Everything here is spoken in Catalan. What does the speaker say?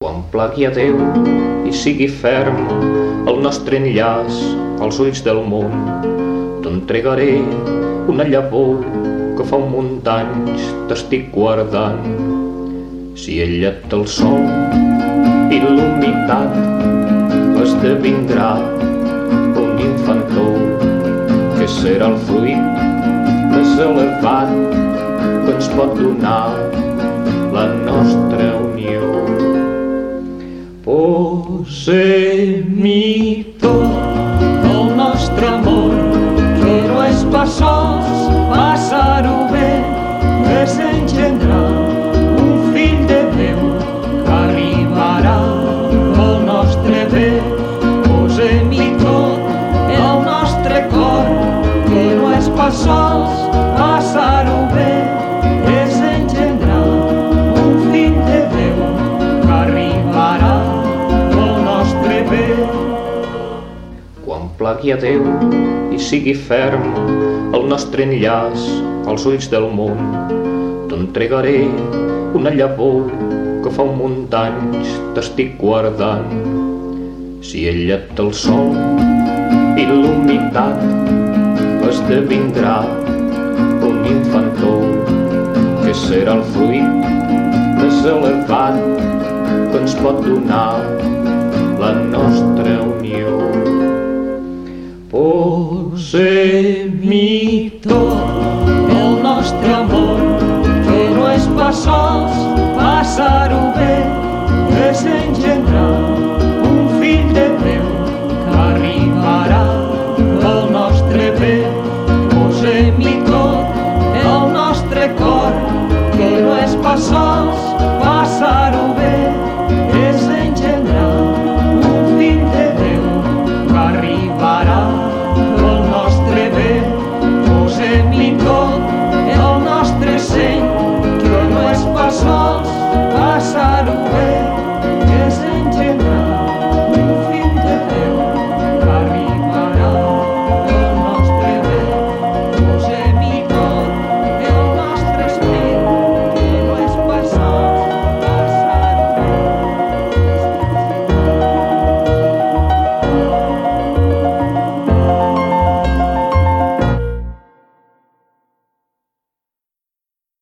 Quan plagui a Déu i sigui ferm el nostre enllaç als ulls del món, t'entregaré una llavor que fa un munt d'anys t'estic guardant. Si ella té el sol i l'humitat, esdevindrà un infantó que serà el fruit més elevat que ens pot donar la nostra unió. Posem-hi tot el nostre amor, que no és pas sols passar-ho bé, és engendrar un fill de Déu que arribarà al nostre bé. Posem-hi tot el nostre cor, que no és pas sols passar-ho bé, és engendrar un fill de Déu que arribarà al nostre bé. Quan plagui a Déu i sigui ferm el nostre enllaç als ulls del món, t'entregaré una llavor que fa un munt d'anys t'estic guardant. Si ella té el sol i l'humitat, esdevindrà un infantó que serà el fruit més elevat que ens pot donar la nostra unió. Posem-hi tot el nostre amor, que no és pas sols passar-ho bé,